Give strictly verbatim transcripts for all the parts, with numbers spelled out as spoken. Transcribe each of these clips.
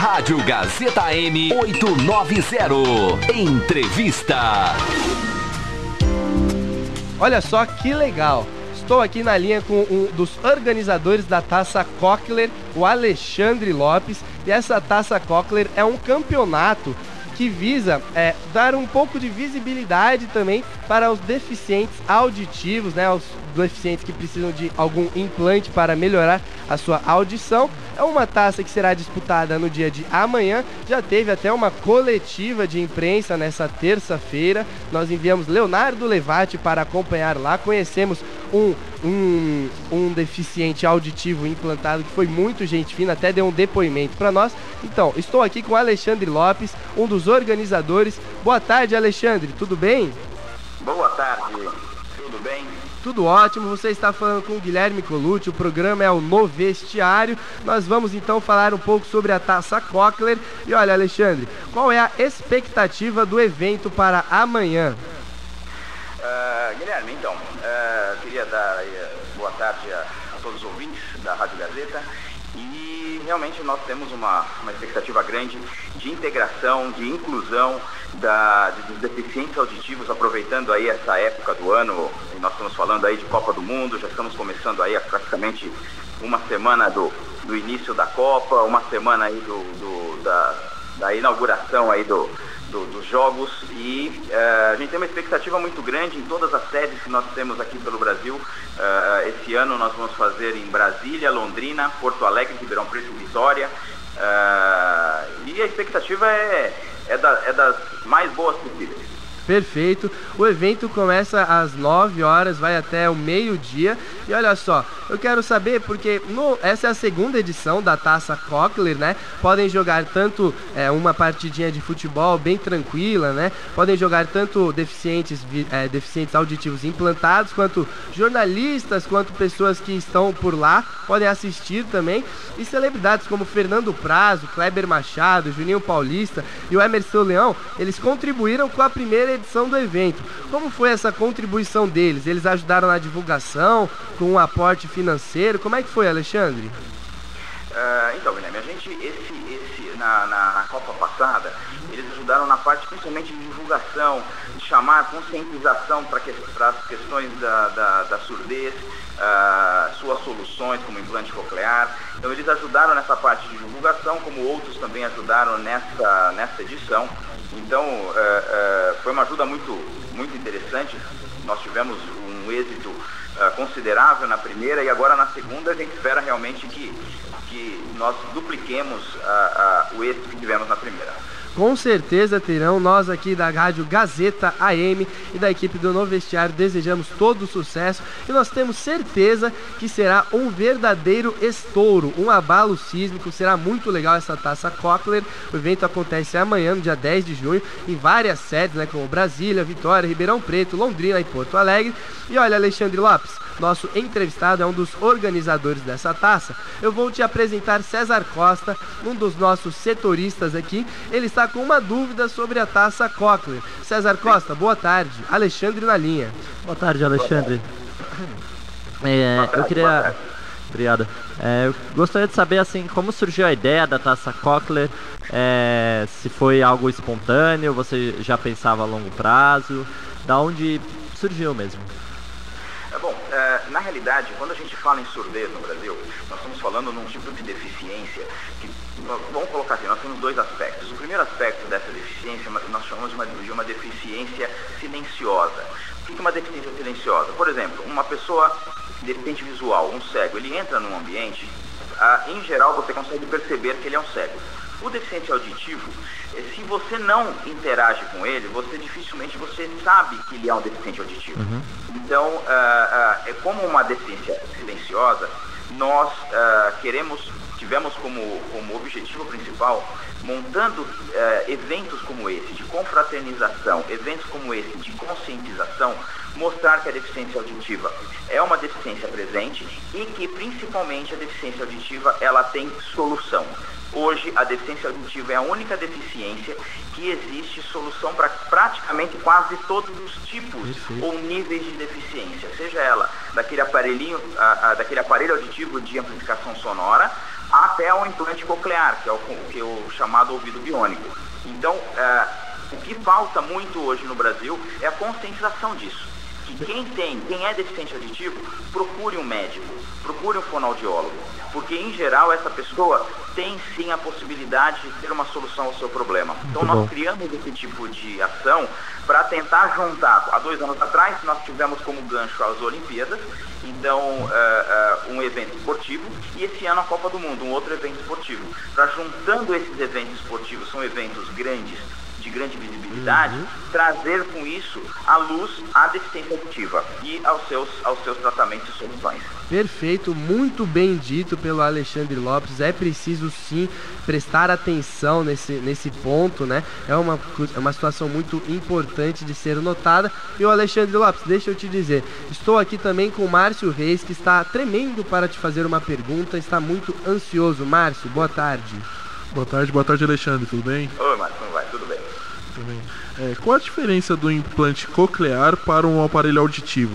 Rádio Gazeta A M oitocentos e noventa. Entrevista. Olha só que legal. Estou aqui na linha com um dos organizadores da Taça Cochlear, o Alexandre Lopes. E essa Taça Cochlear é um campeonato que visa é, dar um pouco de visibilidade também para os deficientes auditivos, né, os deficientes que precisam de algum implante para melhorar a sua audição. É uma taça que será disputada no dia de amanhã. Já teve até uma coletiva de imprensa nessa terça-feira. Nós enviamos Leonardo Levati para acompanhar lá. Conhecemos um, um, um deficiente auditivo implantado que foi muito gente fina, até deu um depoimento para nós. Então, estou aqui com o Alexandre Lopes, um dos organizadores. Boa tarde, Alexandre, tudo bem? Boa tarde, tudo bem? Tudo ótimo, você está falando com o Guilherme Colucci, o programa é o No Vestiário. Nós vamos então falar um pouco sobre a Taça Cochlear. E olha, Alexandre, qual é a expectativa do evento para amanhã? Uh, Guilherme, então, uh, queria dar uh, boa tarde a, a todos os ouvintes da Rádio Gazeta. E realmente nós temos uma, uma expectativa grande de integração, de inclusão da, de, dos deficientes auditivos, aproveitando aí essa época do ano. E nós estamos falando aí de Copa do Mundo, já estamos começando aí a praticamente uma semana do, do início da Copa, uma semana aí do, do, da, da inauguração aí do, do, dos jogos. E uh, a gente tem uma expectativa muito grande em todas as sedes que nós temos aqui pelo Brasil. Uh, esse ano nós vamos fazer em Brasília, Londrina, Porto Alegre, Ribeirão Preto e Vitória. Uh, e a expectativa é, é, da, é das mais boas possíveis. Perfeito. O evento começa às nove horas, vai até o meio-dia. E olha só, eu quero saber, porque no, essa é a segunda edição da Taça Cochlear, né? Podem jogar tanto é, uma partidinha de futebol bem tranquila, né? Podem jogar tanto deficientes, é, deficientes auditivos implantados, quanto jornalistas, quanto pessoas que estão por lá, podem assistir também. E celebridades como Fernando Prazo, Kleber Machado, Juninho Paulista e o Emerson Leão, eles contribuíram com a primeira edição do evento. Como foi essa contribuição deles? Eles ajudaram na divulgação, com um aporte financeiro? Como é que foi, Alexandre? Uh, então, Guilherme, a gente, esse, esse, na, na, na Copa passada, eles ajudaram na parte principalmente de divulgação, de chamar conscientização para que, as questões da, da, da surdez, uh, suas soluções como implante coclear. Então, eles ajudaram nessa parte de divulgação, como outros também ajudaram nessa, nessa edição. Então, uh, uh, foi uma ajuda muito, muito interessante. Nós tivemos um êxito uh, considerável na primeira e agora na segunda a gente espera realmente que, que nós dupliquemos uh, uh, o êxito que tivemos na primeira. Com certeza terão. Nós aqui da Rádio Gazeta A M e da equipe do No Vestiário desejamos todo o sucesso e nós temos certeza que será um verdadeiro estouro, um abalo sísmico. Será muito legal essa Taça Cochlear. O evento acontece amanhã, no dia dez de junho, em várias sedes, né, como Brasília, Vitória, Ribeirão Preto, Londrina e Porto Alegre. E olha, Alexandre Lopes, nosso entrevistado é um dos organizadores dessa taça. Eu vou te apresentar César Costa, um dos nossos setoristas aqui. Ele está com uma dúvida sobre a Taça Cochlear. César Costa, boa tarde. Alexandre na linha. Boa tarde, Alexandre. É, eu queria... Obrigado. É, eu gostaria de saber, assim, como surgiu a ideia da Taça Cochlear, é, se foi algo espontâneo, você já pensava a longo prazo, da onde surgiu mesmo? É, bom, é, na realidade, quando a gente fala em surdez no Brasil, nós estamos falando num tipo de deficiência que, vamos colocar assim, nós temos dois aspectos. O primeiro aspecto dessa deficiência, nós chamamos de uma, de uma deficiência silenciosa. O que é uma deficiência silenciosa? Por exemplo, uma pessoa deficiente visual, um cego, ele entra num ambiente, ah, em geral você consegue perceber que ele é um cego. O deficiente auditivo, se você não interage com ele, você dificilmente você sabe que ele é um deficiente auditivo. Uhum. Então, uh, uh, é como uma deficiência silenciosa, nós uh, queremos, tivemos como, como objetivo principal, montando uh, eventos como esse, de confraternização, eventos como esse, de conscientização, mostrar que a deficiência auditiva é uma deficiência presente e que, principalmente, a deficiência auditiva, ela tem solução. Hoje, a deficiência auditiva é a única deficiência que existe solução para praticamente quase todos os tipos Perfeito. Ou níveis de deficiência, seja ela daquele aparelhinho, a, a, daquele aparelho auditivo de amplificação sonora, até até o implante coclear, que é o, que é o chamado ouvido biônico. Então, é, o que falta muito hoje no Brasil é a conscientização disso. Que quem tem, quem é deficiente auditivo, procure um médico, procure um fonoaudiólogo, porque em geral essa pessoa tem sim a possibilidade de ter uma solução ao seu problema. Então nós criamos esse tipo de ação para tentar juntar. Há dois anos atrás nós tivemos como gancho as Olimpíadas, então uh, uh, um evento esportivo, e esse ano a Copa do Mundo, um outro evento esportivo. Para juntando esses eventos esportivos, são eventos grandes, de grande visibilidade, uhum. trazer com isso à luz a deficiência auditiva e aos seus, aos seus tratamentos e soluções. Perfeito, muito bem dito pelo Alexandre Lopes. É preciso sim prestar atenção nesse, nesse ponto, né? É uma, é uma situação muito importante de ser notada. E o Alexandre Lopes, deixa eu te dizer, estou aqui também com o Márcio Reis, que está tremendo para te fazer uma pergunta, está muito ansioso. Márcio, boa tarde. Boa tarde, boa tarde, Alexandre, tudo bem? Oi, Márcio, como vai? Tudo bem? Tudo bem. É, qual a diferença do implante coclear para um aparelho auditivo?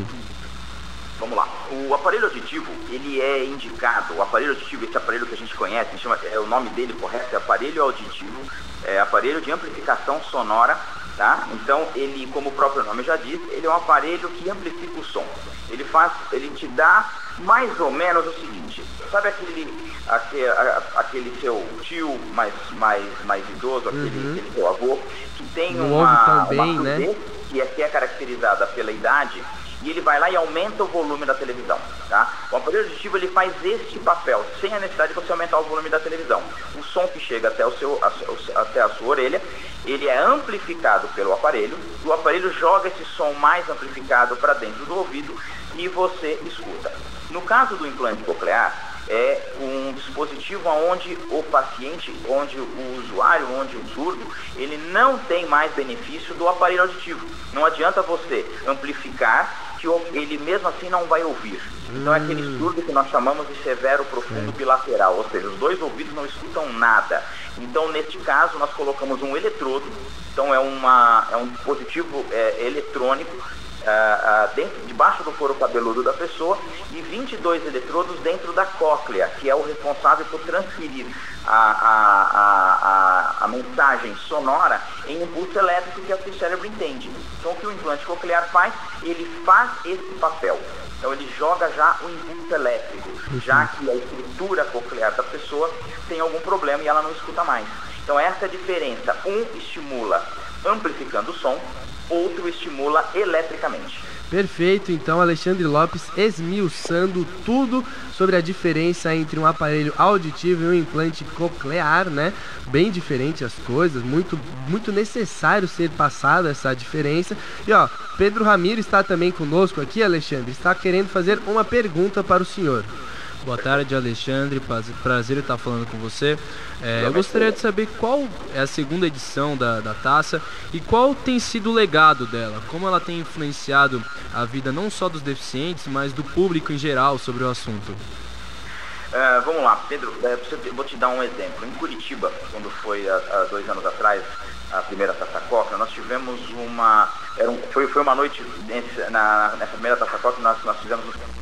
Vamos lá. O aparelho auditivo, ele é indicado, o aparelho auditivo, esse aparelho que a gente conhece, chama, é, o nome dele correto é aparelho auditivo, é aparelho de amplificação sonora, tá? Então, ele, como o próprio nome já diz, ele é um aparelho que amplifica o som. Ele faz, ele te dá mais ou menos o seguinte, sabe aquele, aquele, aquele seu tio mais, mais, mais idoso, aquele, uhum. aquele seu avô, que tem no uma, também, uma né? que, é, que é caracterizada pela idade, e ele vai lá e aumenta o volume da televisão, tá? O aparelho auditivo, ele faz este papel, sem a necessidade de você aumentar o volume da televisão. O som que chega até, o seu, a, até a sua orelha, ele é amplificado pelo aparelho, e o aparelho joga esse som mais amplificado para dentro do ouvido e você escuta. No caso do implante coclear, é um dispositivo onde o paciente, onde o usuário, onde o surdo, ele não tem mais benefício do aparelho auditivo. Não adianta você amplificar, que ele mesmo assim não vai ouvir. Então é aquele surdo que nós chamamos de severo profundo bilateral, ou seja, os dois ouvidos não escutam nada. Então, neste caso, nós colocamos um eletrodo, então é, uma, é um dispositivo é, eletrônico, Uh, uh, dentro, debaixo do couro cabeludo da pessoa, e vinte e dois eletrodos dentro da cóclea, que é o responsável por transferir a, a, a, a, a mensagem sonora em impulso elétrico que o cérebro entende. Então, o que o implante coclear faz? Ele faz esse papel. Então, ele joga já o impulso elétrico, já que a estrutura coclear da pessoa tem algum problema e ela não escuta mais. Então, essa é a diferença. Um estimula amplificando o som, outro estimula eletricamente. Perfeito, então Alexandre Lopes esmiuçando tudo sobre a diferença entre um aparelho auditivo e um implante coclear, né? Bem diferente as coisas, muito, muito necessário ser passada essa diferença. E ó, Pedro Ramiro está também conosco aqui, Alexandre, está querendo fazer uma pergunta para o senhor. Boa tarde, Alexandre, prazer estar falando com você. É, eu gostaria de saber qual é a segunda edição da, da taça e qual tem sido o legado dela, como ela tem influenciado a vida não só dos deficientes, mas do público em geral sobre o assunto. Uh, vamos lá, Pedro, eu vou te dar um exemplo. Em Curitiba, quando foi há, há dois anos atrás a primeira Taça Coca, nós tivemos uma... Era um, foi, foi uma noite, na, nessa primeira Taça Coca, nós, nós fizemos...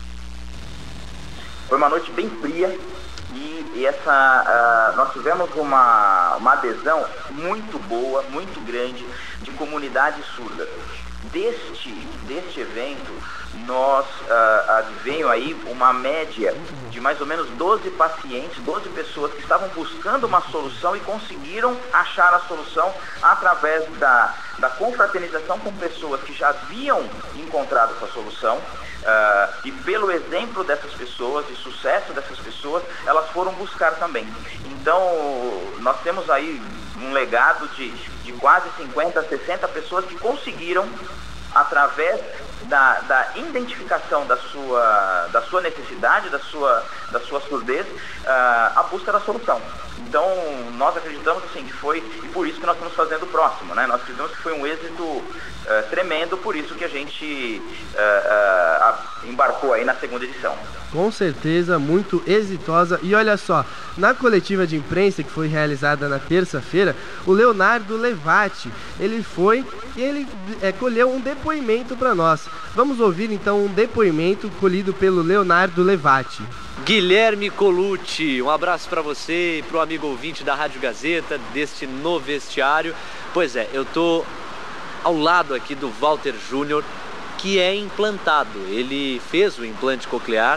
Foi uma noite bem fria e, e essa, uh, nós tivemos uma, uma adesão muito boa, muito grande de comunidades surdas. Deste, deste evento, nós uh, advenho aí uma média de mais ou menos doze pacientes, doze pessoas que estavam buscando uma solução e conseguiram achar a solução através da, da confraternização com pessoas que já haviam encontrado essa solução. Uh, e pelo exemplo dessas pessoas e sucesso dessas pessoas, elas foram buscar também. Então, nós temos aí um legado de, de quase cinquenta, sessenta pessoas que conseguiram, através da, da identificação da sua, da sua necessidade, da sua, da sua surdez, uh, a busca da solução. Então, nós acreditamos assim, que foi, e por isso que nós estamos fazendo o próximo, né? Nós acreditamos que foi um êxito uh, tremendo, por isso que a gente uh, uh, embarcou aí na segunda edição. Com certeza, muito exitosa. E olha só, na coletiva de imprensa que foi realizada na terça-feira, o Leonardo Levati, ele foi e ele é, colheu um depoimento para nós. Vamos ouvir então um depoimento colhido pelo Leonardo Levati. Guilherme Colucci, um abraço para você e para o amigo ouvinte da Rádio Gazeta, deste No Vestiário. Pois é, eu tô ao lado aqui do Walter Júnior, que é implantado. Ele fez o implante coclear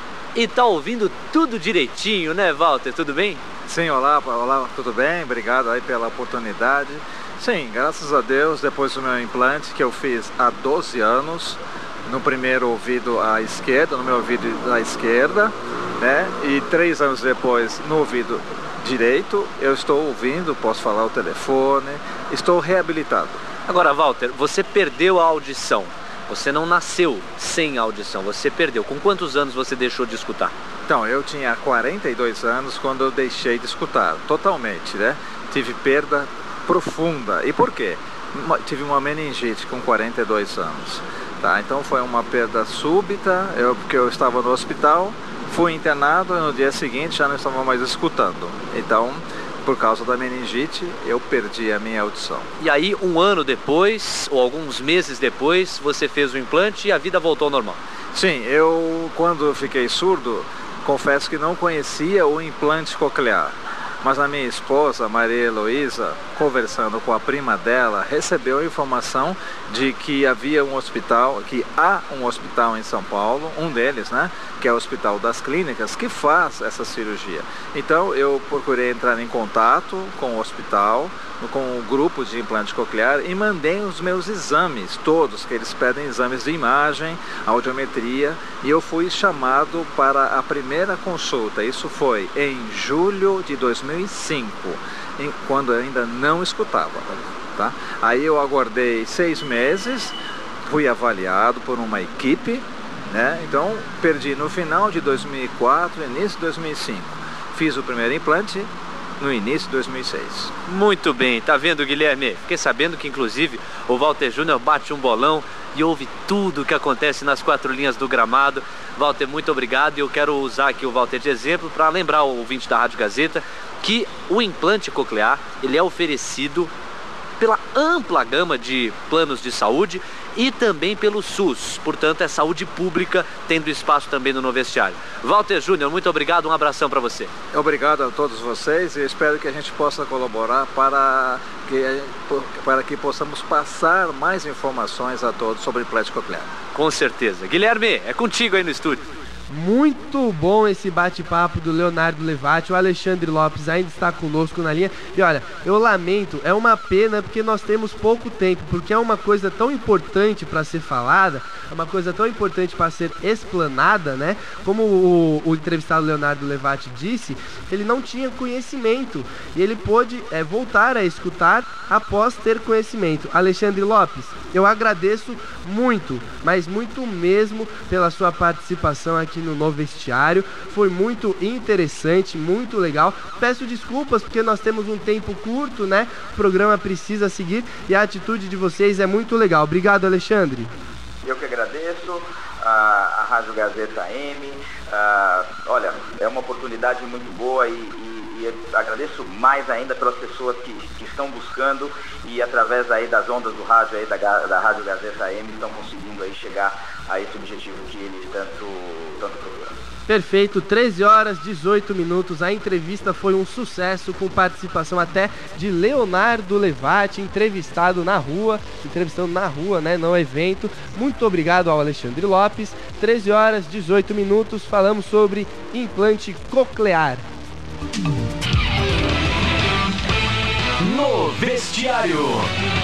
e tá ouvindo tudo direitinho, né, Walter? Tudo bem? Sim, olá, olá, tudo bem? Obrigado aí pela oportunidade. Sim, graças a Deus, depois do meu implante que eu fiz há doze anos, no primeiro ouvido à esquerda, no meu ouvido à esquerda, né? E três anos depois no ouvido direito, eu estou ouvindo, posso falar o telefone, estou reabilitado. Agora, Walter, você perdeu a audição. Você não nasceu sem audição, você perdeu. Com quantos anos você deixou de escutar? Então, eu tinha quarenta e dois anos quando eu deixei de escutar, totalmente, né? Tive perda profunda. E por quê? Tive uma meningite com quarenta e dois anos. Tá, então foi uma perda súbita, eu, porque eu estava no hospital, fui internado e no dia seguinte já não estava mais escutando. Então, por causa da meningite, eu perdi a minha audição. E aí, um ano depois, ou alguns meses depois, você fez o implante e a vida voltou ao normal? Sim, eu quando eu fiquei surdo, confesso que não conhecia o implante coclear. Mas a minha esposa, Maria Heloísa, conversando com a prima dela, recebeu a informação de que havia um hospital, que há um hospital em São Paulo, um deles, né, que é o Hospital das Clínicas, que faz essa cirurgia. Então eu procurei entrar em contato com o hospital, com o grupo de implante coclear e mandei os meus exames, todos, que eles pedem exames de imagem, audiometria, e eu fui chamado para a primeira consulta. Isso foi em julho de dois mil e cinco, quando eu ainda não escutava, tá? Aí eu aguardei seis meses, fui avaliado por uma equipe, né? Então perdi no final de dois mil e quatro, início de dois mil e cinco. Fiz o primeiro implante no início de dois mil e seis. Muito bem, tá vendo, Guilherme? Fiquei sabendo que inclusive o Walter Júnior bate um bolão e ouve tudo o que acontece nas quatro linhas do gramado. Walter, muito obrigado, e eu quero usar aqui o Walter de exemplo para lembrar o ouvinte da Rádio Gazeta que o implante coclear, ele é oferecido pela ampla gama de planos de saúde e também pelo SUS, portanto é saúde pública, tendo espaço também no No Vestiário. Walter Júnior, muito obrigado, um abração para você. Obrigado a todos vocês e espero que a gente possa colaborar para que, para que possamos passar mais informações a todos sobre implante coclear. Com certeza. Guilherme, é contigo aí no estúdio. Muito bom esse bate-papo do Leonardo Levati. O Alexandre Lopes ainda está conosco na linha. E olha, eu lamento, é uma pena porque nós temos pouco tempo, porque é uma coisa tão importante para ser falada, é uma coisa tão importante para ser explanada, né? Como o, o entrevistado Leonardo Levati disse, ele não tinha conhecimento e ele pôde é, voltar a escutar após ter conhecimento. Alexandre Lopes, eu agradeço muito, mas muito mesmo pela sua participação aqui no No Vestiário. Foi muito interessante, muito legal. Peço desculpas porque nós temos um tempo curto, né? O programa precisa seguir e a atitude de vocês é muito legal. Obrigado, Alexandre. Eu que agradeço, a, a Rádio Gazeta M. A, olha, é uma oportunidade muito boa e, e, e agradeço mais ainda pelas pessoas que, que estão buscando e através aí das ondas do rádio aí da, da Rádio Gazeta M estão conseguindo aí chegar a esse objetivo que eles tanto, tanto procuram. Perfeito, treze horas e dezoito minutos. A entrevista foi um sucesso, com participação até de Leonardo Levati, entrevistado na rua, entrevistando na rua, né, no evento. Muito obrigado ao Alexandre Lopes. treze horas e dezoito minutos, falamos sobre implante coclear. No Vestiário.